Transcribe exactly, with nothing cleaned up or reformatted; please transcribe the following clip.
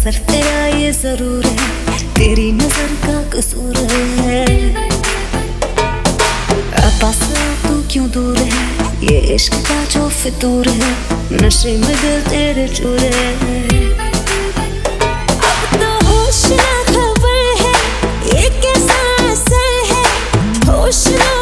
असर तेरा ये जरूर है, तेरी नजर का कसूर है। पास तू क्यों दूर है, ये इश्क का जो फितूर है, नशे में दिल तेरे चूर है। अब तो होश ना खबर है, ये कैसा असर है, होश ना